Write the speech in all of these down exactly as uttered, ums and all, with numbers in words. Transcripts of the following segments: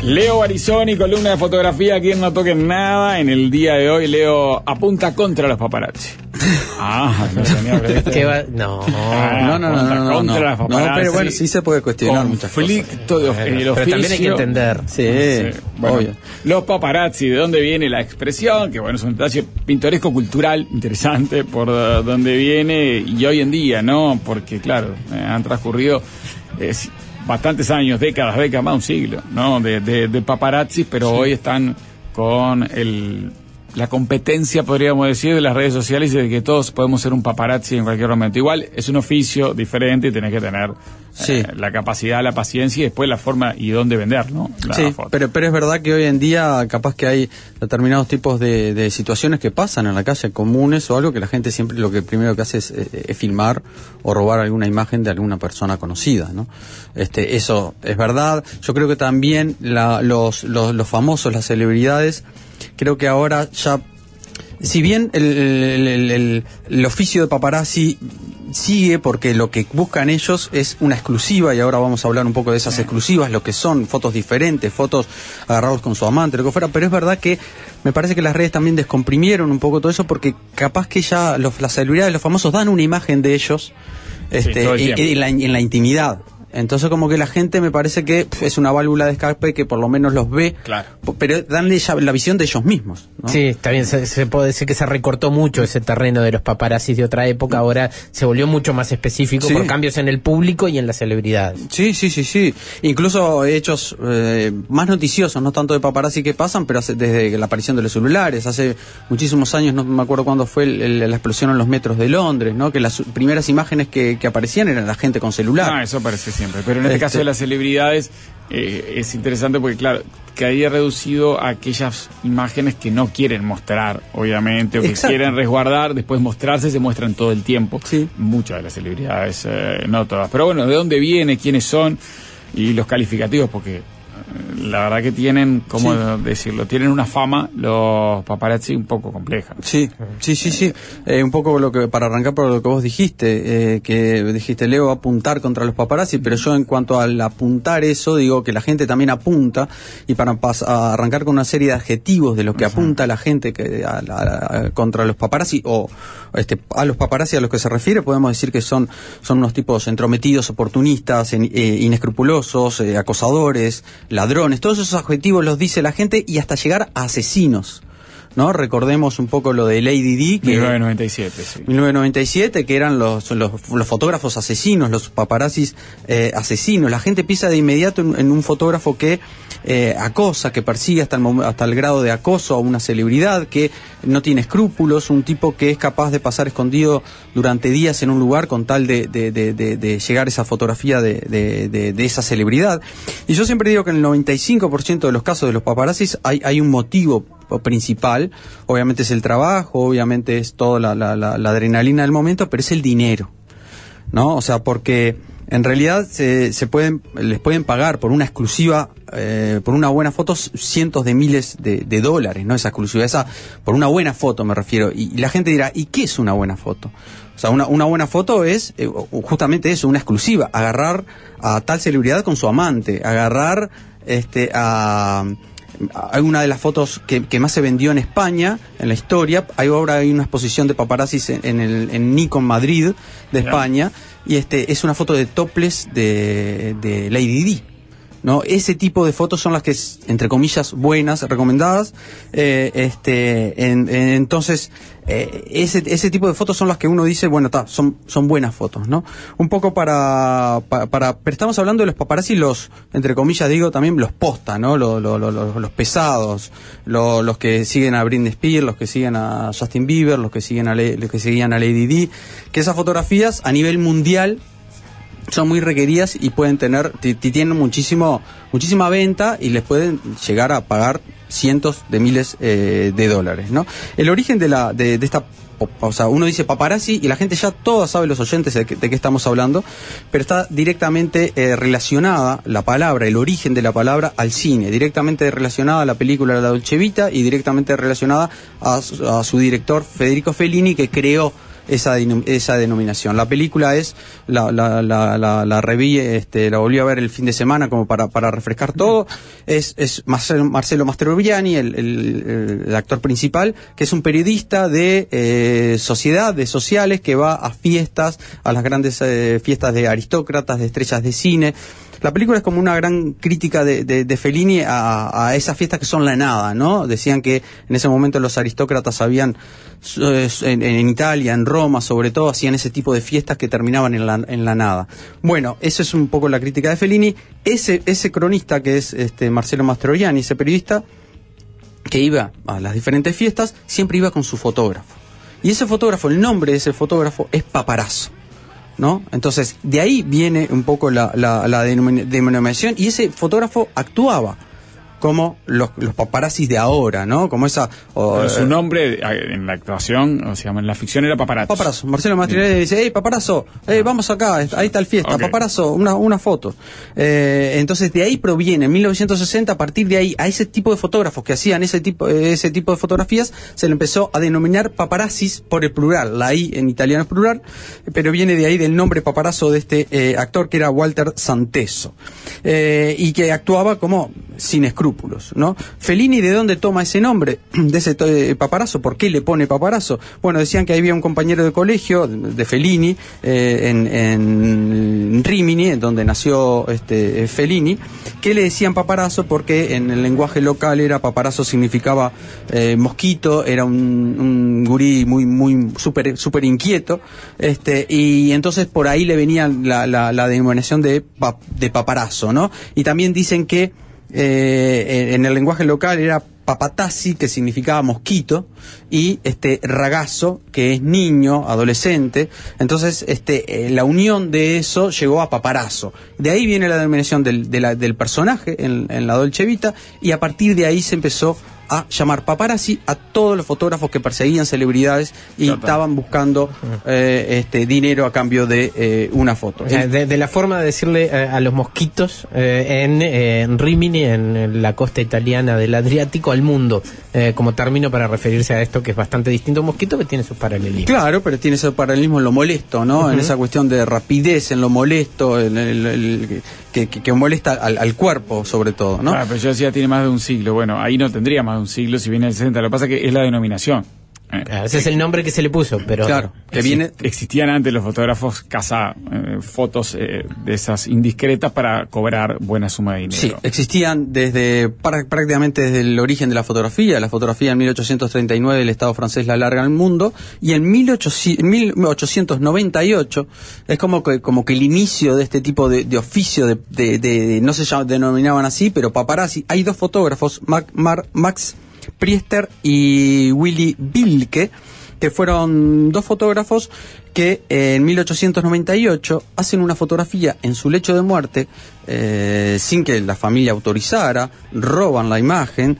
Leo Barizoni, columna de fotografía, aquí en No Toquen Nada. En el día de hoy, Leo apunta contra los paparazzi. Ah, no tenía ¿Qué va? No, ah, no, no, no, no, no, contra no, las paparazzi. no, pero bueno, sí se puede cuestionar muchas cosas. Conflicto de Bueno, el oficio. pero también hay que entender. Sí, Sí, bueno, obvio. los paparazzi, ¿de dónde viene la expresión? Que bueno, es un detalle pintoresco, cultural, interesante por uh, dónde viene y hoy en día, ¿no? Porque claro, eh, han transcurrido eh, bastantes años, décadas, décadas, más de un siglo, ¿no? De, de, de paparazzi, pero sí. Hoy están con el... la competencia, podríamos decir, de las redes sociales y de que todos podemos ser un paparazzi en cualquier momento. Igual es un oficio diferente y tenés que tener sí. eh, la capacidad, la paciencia y después la forma y dónde vender, ¿no? La sí, foto. Pero, pero es verdad que hoy en día capaz que hay determinados tipos de, de situaciones que pasan en la calle, comunes o algo, que la gente siempre lo que primero que hace es, es, es filmar o robar alguna imagen de alguna persona conocida, ¿no? Este, eso es verdad. Yo creo que también la, los, los, los famosos, las celebridades, creo que ahora ya, si bien el, el, el, el, el oficio de paparazzi sigue, porque lo que buscan ellos es una exclusiva, y ahora vamos a hablar un poco de esas exclusivas, lo que son fotos diferentes, fotos agarrados con su amante, lo que fuera, pero es verdad que me parece que las redes también descomprimieron un poco todo eso, porque capaz que ya los, las celebridades, los famosos dan una imagen de ellos este, sí, en, en, la, en la intimidad. Entonces como que la gente me parece que pff, es una válvula de escape que por lo menos los ve, claro. Pero danle ya la visión de ellos mismos, ¿no? Sí, está bien, se, se puede decir que se recortó mucho ese terreno de los paparazzis de otra época, ahora se volvió mucho más específico sí. Por cambios en el público y en las celebridades. Sí, sí, sí, sí. Incluso hechos eh, más noticiosos, no tanto de paparazzi que pasan, pero hace, desde la aparición de los celulares, hace muchísimos años, no me acuerdo cuándo fue el, el, la explosión en los metros de Londres, ¿no? Que las primeras imágenes que, que aparecían eran la gente con celular. Ah, eso parece siempre, pero en este, este caso de las celebridades eh, es interesante porque claro, que haya reducido a aquellas imágenes que no quieren mostrar, obviamente, o que Exacto. quieren resguardar, después mostrarse, se muestran todo el tiempo. Sí. Muchas de las celebridades, eh, no todas. Pero bueno, ¿de dónde viene? ¿Quiénes son? Y los calificativos, porque la verdad que tienen, ¿cómo sí. decirlo? Tienen una fama, los paparazzi, un poco compleja. Sí, sí, sí, sí. Eh, un poco lo que, para arrancar por lo que vos dijiste, eh, que dijiste, Leo, apuntar contra los paparazzi, pero yo en cuanto al apuntar eso, digo que la gente también apunta, y para pas- a arrancar con una serie de adjetivos de lo que uh-huh. apunta la gente que a, a, a, contra los paparazzi, o este, a los paparazzi a los que se refiere, podemos decir que son, son unos tipos entrometidos, oportunistas, en, eh, inescrupulosos, eh, acosadores, ladrones, todos esos adjetivos los dice la gente y hasta llegar a asesinos, ¿no? Recordemos un poco lo de Lady Di, que mil novecientos noventa y siete, sí. mil novecientos noventa y siete, que eran los, los, los fotógrafos asesinos, los paparazzis eh, asesinos. La gente piensa de inmediato en, en un fotógrafo que eh, acosa, que persigue hasta el, hasta el grado de acoso a una celebridad, que no tiene escrúpulos, un tipo que es capaz de pasar escondido durante días en un lugar con tal de, de, de, de, de llegar esa fotografía de, de, de, de esa celebridad. Y yo siempre digo que en el noventa y cinco por ciento de los casos de los paparazzis hay, hay un motivo principal. Obviamente es el trabajo, obviamente es toda la, la, la, la adrenalina del momento, pero es el dinero, ¿no? O sea, porque en realidad se, se pueden, les pueden pagar por una exclusiva, eh, por una buena foto, cientos de miles de, de dólares, ¿no? Esa exclusiva, esa, por una buena foto me refiero. Y, y la gente dirá, ¿y qué es una buena foto? O sea, una, una buena foto es eh, justamente eso, una exclusiva, agarrar a tal celebridad con su amante, agarrar este a... Hay una de las fotos que, que más se vendió en España, en la historia. Hay ahora hay una exposición de paparazzis en, en el en Nikon Madrid de España, y este es una foto de topless de, de Lady Di, ¿no? Ese tipo de fotos son las que, entre comillas, buenas, recomendadas. Eh, este, en, en, entonces, eh, ese, ese tipo de fotos son las que uno dice, bueno, ta, son, son buenas fotos, ¿no? Un poco para, para, para, pero estamos hablando de los paparazzi, los, entre comillas, digo, también los posta, ¿no? Los, los, los, los pesados, los, los que siguen a Britney Spears, los que siguen a Justin Bieber, los que siguen a, Le, los que seguían a Lady Di, que esas fotografías a nivel mundial son muy requeridas y pueden tener, t- t- tienen muchísimo, muchísima venta y les pueden llegar a pagar cientos de miles eh, de dólares, ¿no? El origen de la, de, de esta, o sea, uno dice paparazzi y la gente ya toda sabe, los oyentes, de, que, de qué estamos hablando, pero está directamente eh, relacionada la palabra, el origen de la palabra al cine, directamente relacionada a la película La Dolce Vita y directamente relacionada a, a su director Federico Fellini, que creó esa, esa denominación. La película es, la, la, la, la, la reví, este, la volví a ver el fin de semana como para, para refrescar todo. Es, es Marcelo, Marcelo Mastroianni, el, el, el actor principal, que es un periodista de eh, sociedad, de sociales, que va a fiestas, a las grandes eh, fiestas de aristócratas, de estrellas de cine. La película es como una gran crítica de, de, de Fellini a, a esas fiestas que son la nada, ¿no? Decían que en ese momento los aristócratas habían, en, en Italia, en Roma sobre todo, hacían ese tipo de fiestas que terminaban en la, en la nada. Bueno, eso es un poco la crítica de Fellini. Ese, ese cronista que es este Marcelo Mastroianni, ese periodista que iba a las diferentes fiestas, siempre iba con su fotógrafo. Y ese fotógrafo, el nombre de ese fotógrafo es Paparazzo, ¿no? Entonces, de ahí viene un poco la, la, la denominación, y ese fotógrafo actuaba como los, los paparazzis de ahora, ¿no? Como esa... O, Pero su nombre en la actuación, o sea, en la ficción era Paparazzo. Paparazzo. Marcelo Mastroianni dice, hey, Paparazzo, hey, vamos acá, ahí está el fiesta, okay. Paparazzo, una, una foto. Eh, entonces, de ahí proviene, en mil novecientos sesenta, a partir de ahí, a ese tipo de fotógrafos que hacían ese tipo, ese tipo de fotografías, se le empezó a denominar paparazzis por el plural. La I en italiano es plural, pero viene de ahí del nombre Paparazzo de este eh, actor que era Walter Santeso. Eh, y que actuaba como sin escrúpulos, ¿no? Fellini, ¿de dónde toma ese nombre? De ese eh, Paparazzo. ¿Por qué le pone Paparazzo? Bueno, decían que había un compañero de colegio de Fellini eh, en, en Rimini, en donde nació este Fellini, que le decían Paparazzo porque en el lenguaje local era Paparazzo significaba eh, mosquito, era un, un gurí muy muy súper super inquieto, este y entonces por ahí le venía la, la, la denominación de, de Paparazzo, ¿no? Y también dicen que Eh, en el lenguaje local era papatazzi, que significaba mosquito, y este ragazzo, que es niño, adolescente. Entonces este eh, la unión de eso llegó a Paparazzo. De ahí viene la denominación del, de la, del personaje en, en la Dolce Vita, y a partir de ahí se empezó a llamar paparazzi a todos los fotógrafos que perseguían celebridades y Total. estaban buscando eh, este dinero a cambio de eh, una foto. De, de, de la forma de decirle eh, a los mosquitos eh, en, eh, en Rimini, en la costa italiana del Adriático, al mundo, eh, como término para referirse a esto que es bastante distinto a un mosquito, que tiene sus paralelismos. Claro, pero tiene ese paralelismo en lo molesto, ¿no? Uh-huh. En esa cuestión de rapidez, en lo molesto, en el, el, el, que, que, que molesta al, al cuerpo sobre todo, ¿no? Claro, pero yo decía tiene más de un siglo. Bueno, ahí no tendría más de un siglo si viene del sesenta. Lo que pasa es que es la denominación. Claro, ese es el nombre que se le puso, pero claro, que viene... existían antes los fotógrafos caza eh, fotos eh, de esas indiscretas para cobrar buena suma de dinero. Sí, existían desde para, prácticamente desde el origen de la fotografía. La fotografía en mil ochocientos treinta y nueve el Estado francés la larga al mundo, y en mil ochocientos noventa y ocho es como que como que el inicio de este tipo de, de oficio de, de, de, de no se llama, denominaban así, pero paparazzi. Hay dos fotógrafos, Mac, Mar, Max Priester y Willy Wilke, que fueron dos fotógrafos que eh, en mil ochocientos noventa y ocho hacen una fotografía en su lecho de muerte, eh, sin que la familia autorizara, roban la imagen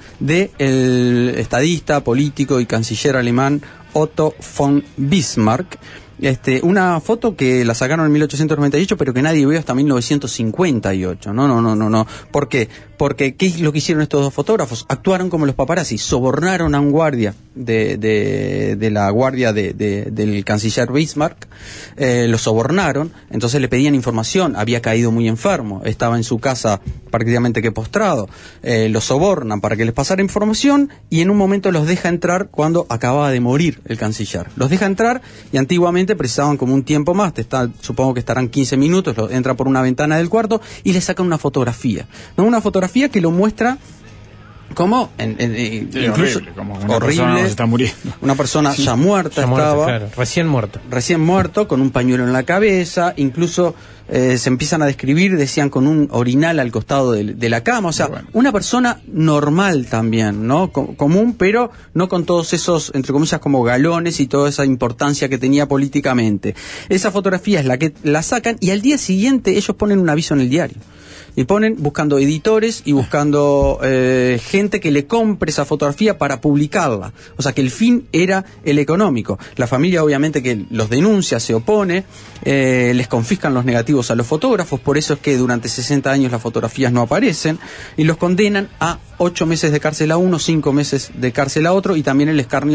del estadista, político y canciller alemán Otto von Bismarck. Este, una foto que la sacaron en mil ochocientos noventa y ocho, pero que nadie vio hasta mil novecientos cincuenta y ocho. No, no, no, no, no. ¿Por qué? Porque ¿qué es lo que hicieron estos dos fotógrafos? Actuaron como los paparazzi, sobornaron a un guardia de, de, de la guardia de, de, del canciller Bismarck, eh, lo sobornaron, entonces le pedían información, había caído muy enfermo, estaba en su casa prácticamente que postrado, eh, lo sobornan para que les pasara información, y en un momento los deja entrar cuando acababa de morir el canciller. Los deja entrar, y antiguamente precisaban como un tiempo más, te está, supongo que estarán quince minutos, lo, entra por una ventana del cuarto y le sacan una fotografía, ¿no? Una fotografía que lo muestra como en, en, en, sí, incluso horrible, como una horrible, persona se está muriendo. Una persona sí. ya muerta ya muerto, estaba, claro. recién muerto, recién muerto, con un pañuelo en la cabeza, incluso eh, se empiezan a describir, decían, con un orinal al costado de, de la cama, o sea, bueno. una persona normal también, ¿no? Com- común, pero no con todos esos, entre comillas, como galones y toda esa importancia que tenía políticamente. Esa fotografía es la que la sacan, y al día siguiente ellos ponen un aviso en el diario. Y ponen buscando editores y buscando eh, gente que le compre esa fotografía para publicarla. O sea que el fin era el económico. La familia obviamente que los denuncia, se opone, eh, les confiscan los negativos a los fotógrafos, por eso es que durante sesenta años las fotografías no aparecen, y los condenan a ocho meses de cárcel a uno, cinco meses de cárcel a otro, y también el escarnio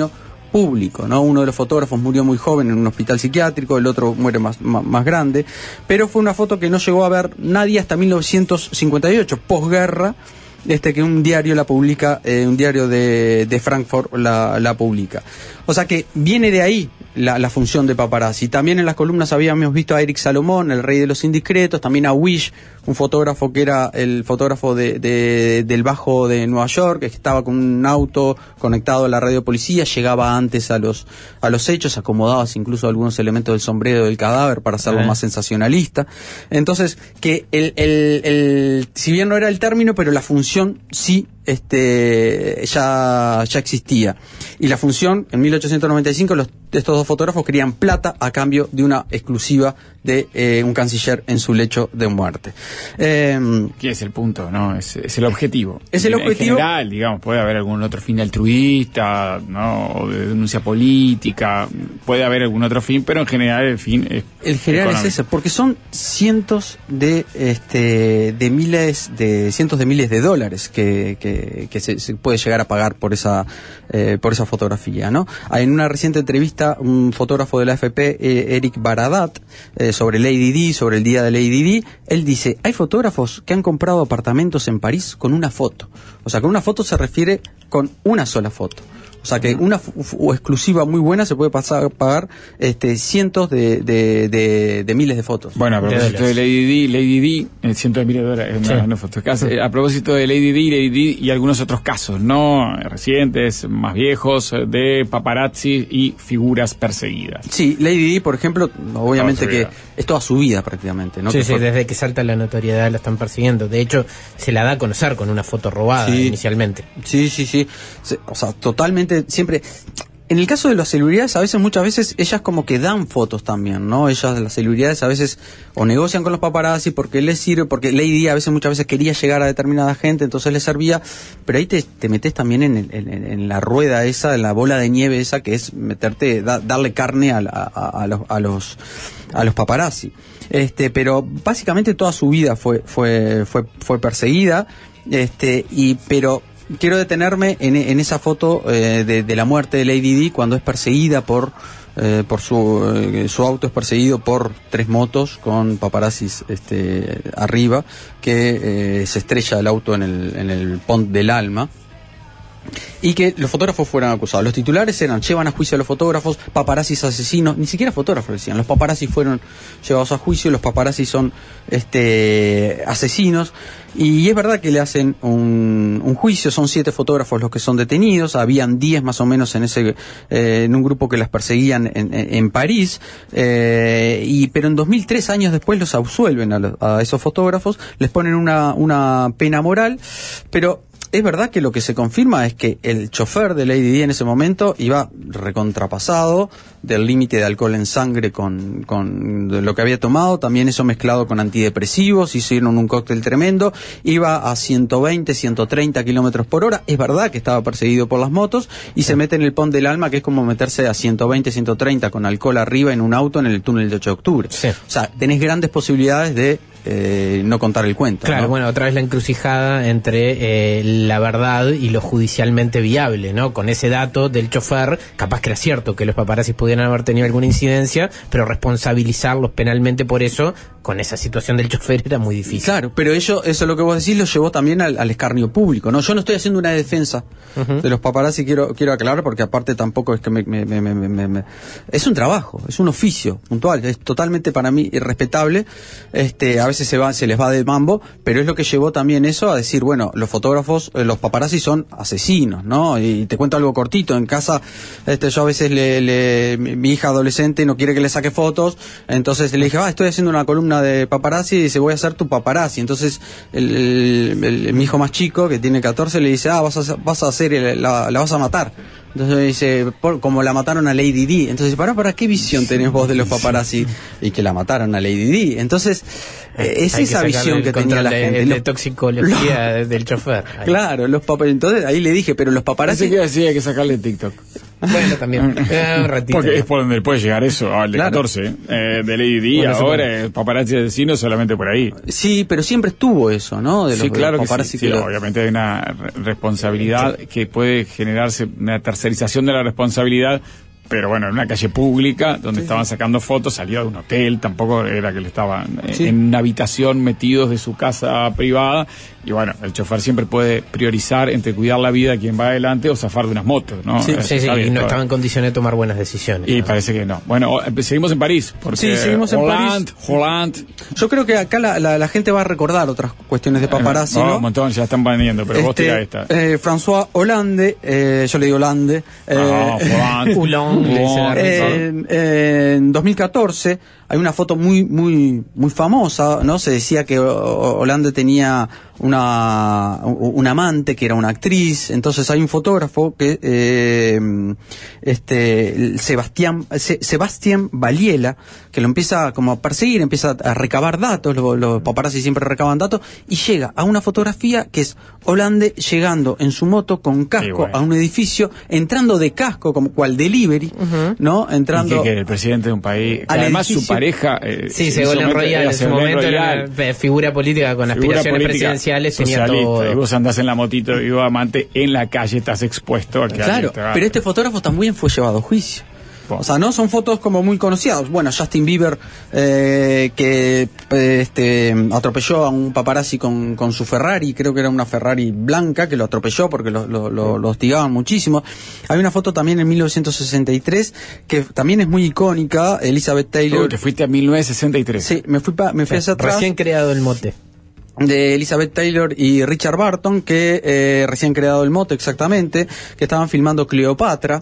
público, ¿no? Uno de los fotógrafos murió muy joven en un hospital psiquiátrico, el otro muere más, más, más grande, pero fue una foto que no llegó a ver nadie hasta mil novecientos cincuenta y ocho, posguerra, este que un diario la publica, eh, un diario de, de Frankfurt la, la publica. O sea que viene de ahí la, la función de paparazzi. También en las columnas habíamos visto a Eric Salomón, el rey de los indiscretos, también a Wish, un fotógrafo que era el fotógrafo de, de, del Bajo de Nueva York, que estaba con un auto conectado a la radio policía, llegaba antes a los a los hechos, acomodaba incluso algunos elementos del sombrero del cadáver para hacerlo eh. más sensacionalista. Entonces, que el, el, el, si bien no era el término, pero la función sí este ya, ya existía. Y la función, en mil ochocientos noventa y cinco, los, estos dos fotógrafos querían plata a cambio de una exclusiva de eh, un canciller en su lecho de muerte. Eh, ¿Qué es el punto? ¿No? Es, es el objetivo. Es el en, objetivo. En general, digamos, puede haber algún otro fin altruista, ¿no? O de denuncia política, puede haber algún otro fin, pero en general el fin es el general económico. Es ese, porque son cientos de este de miles de cientos de miles de dólares que, que, que se, se puede llegar a pagar por esa eh, por esa fotografía, ¿no? En una reciente entrevista, un fotógrafo de la A F P, eh, Eric Baradat, eh, sobre Lady Di, sobre el día de Lady Di, él dice, hay fotógrafos que han comprado apartamentos en París con una foto. O sea, con una foto se refiere con una sola foto. O sea que una f- f- exclusiva muy buena se puede pasar, pagar este, cientos de, de, de, de miles de fotos. Bueno, a propósito de, de Lady Di, Lady Di, eh, cientos de miles de dólares, sí. no, no fotos. Eh, a propósito de Lady Di, Lady Di y algunos otros casos, ¿no? Recientes, más viejos, de paparazzi y figuras perseguidas. Sí, Lady Di, por ejemplo, obviamente que es toda su vida prácticamente, ¿no? Sí, que sí, fue... desde que salta la notoriedad la están persiguiendo. De hecho, se la da a conocer con una foto robada sí. inicialmente. Sí, sí, sí. O sea, totalmente. Siempre, en el caso de las celebridades, a veces, muchas veces, ellas como que dan fotos también, ¿no? Ellas, las celebridades, a veces o negocian con los paparazzi porque les sirve, porque Lady Di a veces, muchas veces quería llegar a determinada gente, entonces les servía, pero ahí te, te metes también en, el, en, en la rueda esa, en la bola de nieve esa, que es meterte, da, darle carne a, a, a, los, a los a los paparazzi. Este, pero básicamente toda su vida fue, fue, fue, fue perseguida, este, y, pero quiero detenerme en, en esa foto eh, de, de la muerte de Lady Di cuando es perseguida por eh, por su eh, su auto es perseguido por tres motos con paparazzis este arriba que eh, se estrella el auto en el en el Pont del Alma. Y que los fotógrafos fueran acusados. Los titulares eran, llevan a juicio a los fotógrafos, paparazzis asesinos, ni siquiera fotógrafos decían, los paparazzis fueron llevados a juicio, los paparazzis son este asesinos, y es verdad que le hacen un, un juicio, son siete fotógrafos los que son detenidos, habían diez más o menos en ese eh, en un grupo que las perseguían en, en, en París, eh, y pero en dos mil tres, años después, los absuelven a, los, a esos fotógrafos, les ponen una, una pena moral, pero es verdad que lo que se confirma es que el chofer de Lady Di en ese momento iba recontrapasado del límite de alcohol en sangre con, con lo que había tomado, también eso mezclado con antidepresivos, hicieron un cóctel tremendo, iba a ciento veinte, ciento treinta kilómetros por hora, es verdad que estaba perseguido por las motos y se mete en el Pont del Alma, que es como meterse a ciento veinte, ciento treinta con alcohol arriba en un auto en el túnel de ocho de octubre. Sí. O sea, tenés grandes posibilidades de Eh, no contar el cuento. Claro, ¿no? bueno, otra vez la encrucijada entre eh, la verdad y lo judicialmente viable, ¿no? Con ese dato del chofer, capaz que era cierto que los paparazzis pudieran haber tenido alguna incidencia, pero responsabilizarlos penalmente por eso, con esa situación del chofer, era muy difícil. Claro, pero ello, eso es lo que vos decís, lo llevó también al, al escarnio público, ¿no? Yo no estoy haciendo una defensa uh-huh. de los paparazzi, quiero quiero aclarar, porque aparte tampoco es que me, me, me, me, me, me... es un trabajo, es un oficio puntual, es totalmente para mí irrespetable, este, a veces se va, se les va de mambo, pero es lo que llevó también eso a decir, bueno, los fotógrafos, eh, los paparazzi son asesinos, ¿no? Y te cuento algo cortito, en casa, este, yo a veces le, le mi, mi hija adolescente no quiere que le saque fotos, entonces le dije, ah, estoy haciendo una columna de paparazzi, y dice, voy a hacer tu paparazzi, entonces el, el, el, el, mi hijo más chico, que tiene catorce, le dice, ah, vas a, vas a hacer, el, la, la vas a matar. Entonces me dice, por, como la mataron a Lady Di. Entonces, ¿para, para qué visión tenés vos de los paparazzi? Y que la mataron a Lady Di. Entonces, eh, es Hay esa que visión que tenía la de, gente. De los, toxicología los, del chofer. Ahí. Claro, los paparazzi. Entonces, ahí le dije, pero los paparazzi... Parece que así hay que sacarle TikTok. Bueno, también. Eh, un ratito. Porque es por donde puede llegar eso, al de Claro. catorce, eh, de Lady Di, Bueno, ahora el paparazzi asesino solamente por ahí. Sí, pero siempre estuvo eso, ¿no? De Sí, los claro que paparazzi sí, que sí, lo- obviamente hay una re- responsabilidad que puede generarse, una tercerización de la responsabilidad, pero bueno, en una calle pública donde estaban sacando fotos, salió de un hotel, tampoco era que le estaban eh, Sí. en una habitación metidos de su casa privada, y bueno, el chofer siempre puede priorizar entre cuidar la vida de quien va adelante o zafar de unas motos, ¿no? Sí, Eh, Sí, sí, está y bien, no todo. estaba en condiciones de tomar buenas decisiones. Y ¿no? parece que no. Bueno, o- seguimos en París, porque Sí, seguimos en Holland, Holland, Yo creo que acá la, la, la gente va a recordar otras cuestiones de paparazzi, Eh, ¿no? un montón, ya están baneando, pero vos tirá esta. eh, François Hollande, eh, yo le digo Hollande, eh, Ah, Holland. Hulón, le dice Hulón, Darwin. eh, eh, en dos mil catorce hay una foto muy muy muy famosa, ¿no? Se decía que O- Hollande tenía una un amante que era una actriz, entonces hay un fotógrafo que eh, este el Sebastián Se- Sebastián Valiela, que lo empieza como a perseguir, empieza a recabar datos, los, los paparazzi siempre recaban datos, y llega a una fotografía que es Hollande llegando en su moto con casco Sí, bueno. a un edificio, entrando de casco como cual delivery, ¿no? ¿Y Entrando qué, que el presidente de un país, que al además su edificio. pareja eh, Sí, en Ségolène su Royal era en su Ségolène momento era Royal, una eh, figura política con figura aspiraciones política presidenciales, tenía socialista, todo. y vos andás en la motito y vos amante en la calle, estás expuesto a que Claro, alguien te haga- pero este fotógrafo también fue llevado a juicio. Bueno. O sea, no son fotos como muy conocidas. Bueno, Justin Bieber, eh, que eh, este, atropelló a un paparazzi con, con su Ferrari, creo que era una Ferrari blanca, que lo atropelló porque lo, lo, lo, lo hostigaban muchísimo. Hay una foto también en mil novecientos sesenta y tres, que también es muy icónica, Elizabeth Taylor. Uy, te fuiste a mil novecientos sesenta y tres. Sí, me fui, pa- me fui hacia atrás. Recién creado el mote. De Elizabeth Taylor y Richard Barton, que eh, recién creado el mote exactamente, que estaban filmando Cleopatra,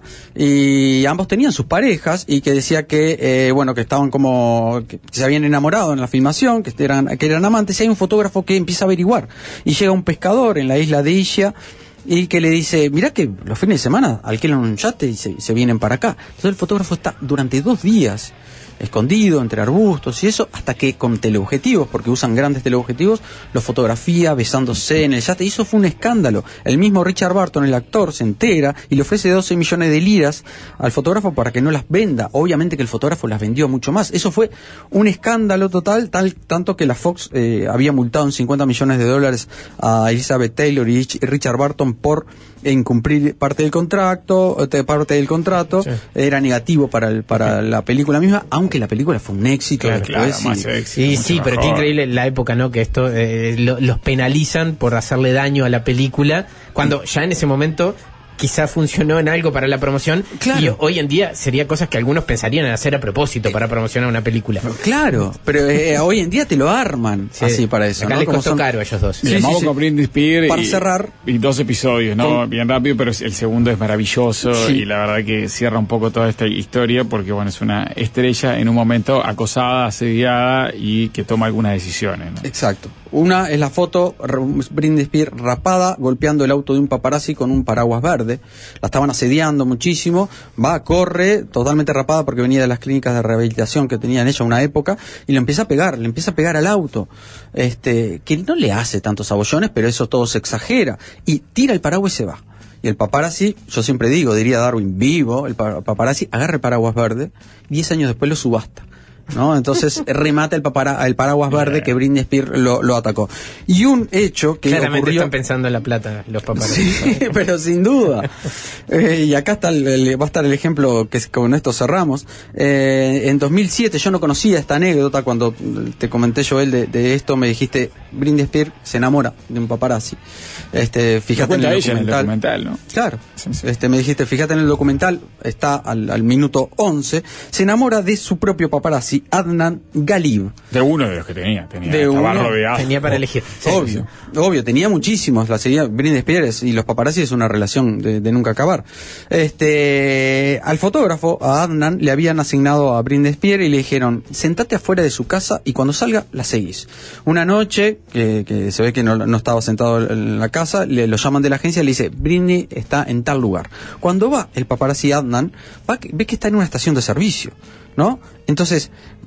y ambos tenían sus parejas, y que decía que, eh, bueno, que estaban como, que se habían enamorado en la filmación, que eran, que eran amantes, y hay un fotógrafo que empieza a averiguar, y llega un pescador en la isla de Ischia, y que le dice, mirá que los fines de semana alquilan un yate y se, se vienen para acá. Entonces el fotógrafo está durante dos días escondido entre arbustos y eso, hasta que con teleobjetivos, porque usan grandes teleobjetivos, lo fotografía besándose en el yate, y eso fue un escándalo. El mismo Richard Barton, el actor, se entera y le ofrece doce millones de liras al fotógrafo para que no las venda. Obviamente que el fotógrafo las vendió mucho más. Eso fue un escándalo total, tal tanto que la Fox eh, había multado en cincuenta millones de dólares a Elizabeth Taylor y Richard Barton por incumplir parte del contrato, parte del contrato, Sí. era negativo para el, para la película misma, aunque la película fue un éxito Claro, después, claro, más y- éxito, Y mucho sí, pero qué mejor. increíble la época, ¿no? Que esto eh, lo- los penalizan por hacerle daño a la película, cuando ya en ese momento quizá funcionó en algo para la promoción. Claro. Y hoy en día sería cosas que algunos pensarían en hacer a propósito para promocionar una película. Claro, pero eh, hoy en día te lo arman Sí. así para eso. Acá ¿no? les Como costó son- caro a ellos dos. Y Sí, el sí, mago sí. con Britney Spears Para y, cerrar- y dos episodios, ¿no? Con- Bien rápido, pero el segundo es maravilloso Sí. y la verdad que cierra un poco toda esta historia porque, bueno, es una estrella en un momento acosada, asediada y que toma algunas decisiones, ¿no? Exacto. Una es la foto, r- Britney Spears rapada, golpeando el auto de un paparazzi con un paraguas verde. La estaban asediando muchísimo. Va, corre, totalmente rapada porque venía de las clínicas de rehabilitación que tenía en ella una época, y le empieza a pegar, le empieza a pegar al auto. Este, que no le hace tantos abollones, pero eso todo se exagera. Y tira el paraguas y se va. Y el paparazzi, yo siempre digo, diría Darwin, vivo, el pa- paparazzi agarra el paraguas verde, diez años después lo subasta, ¿no? Entonces remata el, papara, el paraguas verde que Britney Spears lo, lo atacó. Y un hecho que Claramente ocurrió... están pensando en la plata los paparazzi. Sí, pero sin duda. Eh, y acá está el- el- va a estar el ejemplo que es- con esto cerramos. Eh, en dos mil siete yo no conocía esta anécdota. Cuando te comenté, Joel, de, de esto, me dijiste, Britney Spears se enamora de un paparazzi. Este, Lo fíjate en cuenta el ella en el documental. documental, ¿no? Claro. Sí, sí. Este, me dijiste, fíjate en el documental, está al, al minuto once, se enamora de su propio paparazzi, Adnan Galib. De uno de los que tenía, tenía De estaba uno. rodeado. Tenía para elegir. Sí, Obvio, obvio, tenía muchísimos. La seguía Britney Spears y los paparazzi es una relación de, de nunca acabar. Este, al fotógrafo, a Adnan, le habían asignado a Britney Spears y le dijeron, sentate afuera de su casa y cuando salga la seguís. Una noche, que, que se ve que no, no estaba sentado en la casa, le, lo llaman de la agencia y le dice, Britney está en tal lugar. Cuando va el paparazzi Adnan, va, que- ve que está en una estación de servicio, ¿no? Entonces,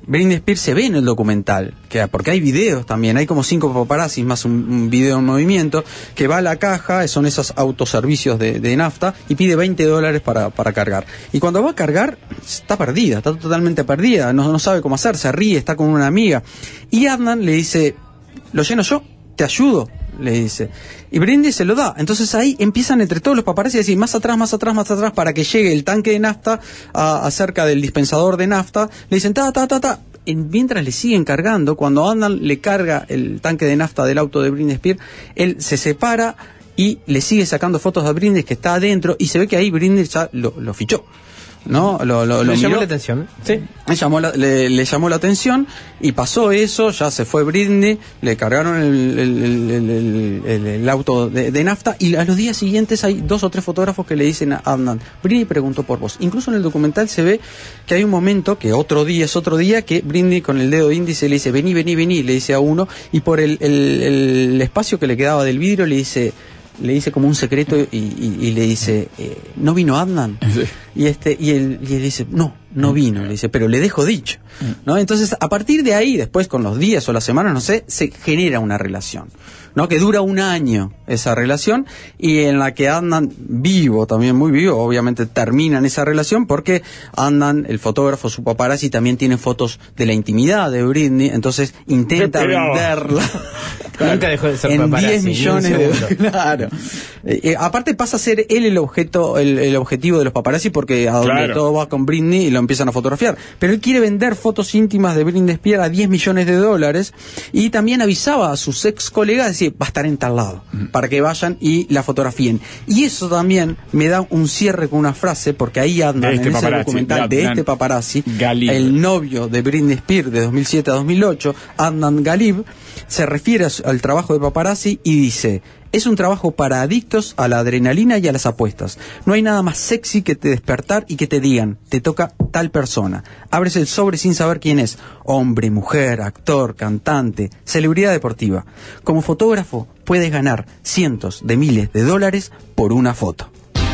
Britney Spears se ve en el documental, que, porque hay videos también, hay como cinco paparazzis más un, un video en movimiento, que va a la caja, son esos autoservicios de, de nafta, y pide veinte dólares para, para cargar. Y cuando va a cargar, está perdida, está totalmente perdida, no, no sabe cómo hacer, se ríe, está con una amiga. Y Adnan le dice, ¿lo lleno yo? ¿Te ayudo? Le dice. Y Britney se lo da. Entonces ahí empiezan entre todos los paparazzi a decir más atrás, más atrás, más atrás, para que llegue el tanque de nafta a, a cerca del dispensador de nafta. Le dicen ta, ta, ta, ta. Y mientras le siguen cargando, cuando Adnan le carga el tanque de nafta del auto de Britney Spears, él se separa y le sigue sacando fotos a Britney que está adentro, y se ve que ahí Britney ya lo, lo fichó. ¿No? Lo, lo, lo le llamó miró. la atención. Sí, le llamó, la, le, le llamó la atención y pasó eso, ya se fue Britney, le cargaron el, el, el, el, el, el auto de, de nafta, y a los días siguientes hay dos o tres fotógrafos que le dicen a Adnan, Britney preguntó por vos. Incluso en el documental se ve que hay un momento, que otro día es otro día, que Britney con el dedo índice le dice, vení, vení, vení, le dice a uno, y por el, el, el espacio que le quedaba del vidrio le dice... le dice como un secreto y, y, y le dice, eh, ¿no vino Adnan? Sí. Y este y él, y él dice, no, no vino, le dice, pero le dejo dicho, ¿no? Entonces, a partir de ahí, después con los días o las semanas, no sé, se genera una relación, ¿no? Que dura un año esa relación, y en la que Adnan, vivo, también muy vivo, obviamente terminan esa relación porque Adnan, el fotógrafo, su paparazzi, también tiene fotos de la intimidad de Britney, entonces intenta venderla. Nunca dejó de ser en paparazzi, diez millones de dólares. Claro. Eh, eh, aparte pasa a ser él el objeto, el, el objetivo de los paparazzi, porque a donde claro. todo va con Britney y lo empiezan a fotografiar. Pero él quiere vender fotos íntimas de Britney Spears a diez millones de dólares, y también avisaba a sus ex colegas, decir, va a estar en tal lado, mm. para que vayan y la fotografíen. Y eso también me da un cierre con una frase, porque ahí andan este en ese documental Adnan de este paparazzi, Galib, el novio de Britney Spears de dos mil siete a dos mil ocho, Adnan Galib, se refiere al trabajo de paparazzi y dice, es un trabajo para adictos a la adrenalina y a las apuestas. No hay nada más sexy que te despertar y que te digan, te toca tal persona. Abres el sobre sin saber quién es. Hombre, mujer, actor, cantante, celebridad deportiva. Como fotógrafo puedes ganar cientos de miles de dólares por una foto.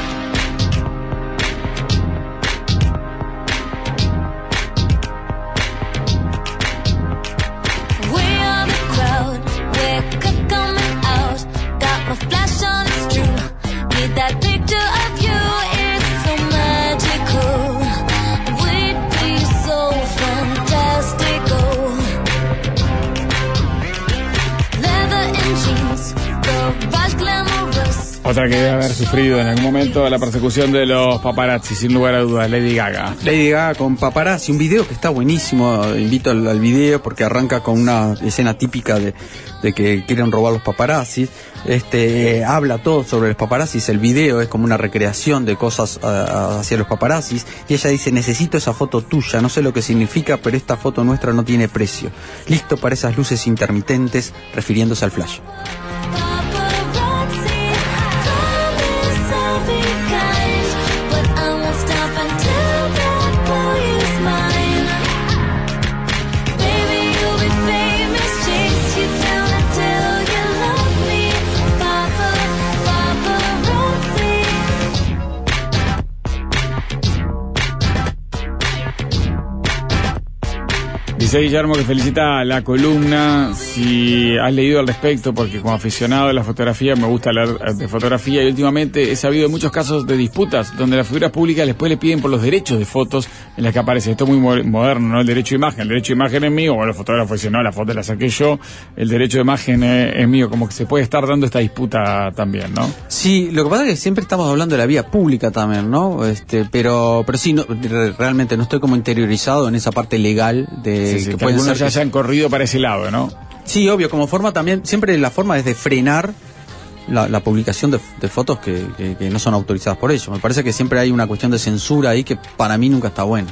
Otra que debe haber sufrido en algún momento la persecución de los paparazzi, sin lugar a dudas, Lady Gaga. Lady Gaga con paparazzi, un video que está buenísimo, invito al, al video porque arranca con una escena típica de, de que quieren robar los paparazzis. Este, eh, habla todo sobre los paparazzis, el video es como una recreación de cosas uh, hacia los paparazzis, y ella dice, necesito esa foto tuya, no sé lo que significa, pero esta foto nuestra no tiene precio. Listo para esas luces intermitentes, refiriéndose al flash. Dice Guillermo que felicita la columna, si has leído al respecto, porque como aficionado de la fotografía me gusta leer de fotografía, y últimamente he sabido de muchos casos de disputas donde las figuras públicas después le piden por los derechos de fotos en las que aparece. Esto es muy moderno, ¿no? El derecho de imagen, el derecho de imagen es mío, o el fotógrafo dice, no, la foto la saqué yo, el derecho de imagen es, es mío, como que se puede estar dando esta disputa también, ¿no? Sí, lo que pasa es que siempre estamos hablando de la vía pública también, ¿no? Este, pero, pero sí, no, realmente no estoy como interiorizado en esa parte legal de... Sí, sí, que, que algunos ya se han corrido para ese lado, ¿no? Sí, obvio, como forma también, siempre la forma es de frenar la, la publicación de, de fotos que, que, que no son autorizadas por ellos. Me parece que siempre hay una cuestión de censura ahí que para mí nunca está buena.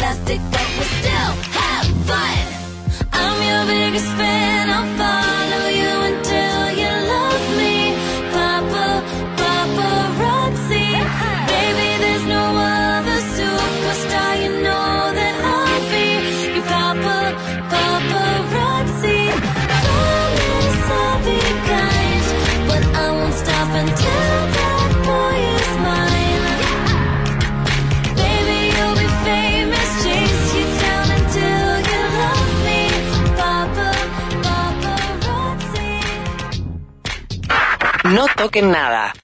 plastic, but we still have fun. I'm your biggest fan, I'll follow you until you love me. Papa, paparazzi, baby, there's no other superstar, you know that I'll be your papa, paparazzi. Promise I'll be kind, but I won't stop until that boy is mine. Baby, you'll be famous, chase you down until you love me. Papa, paparazzi. No toquen nada.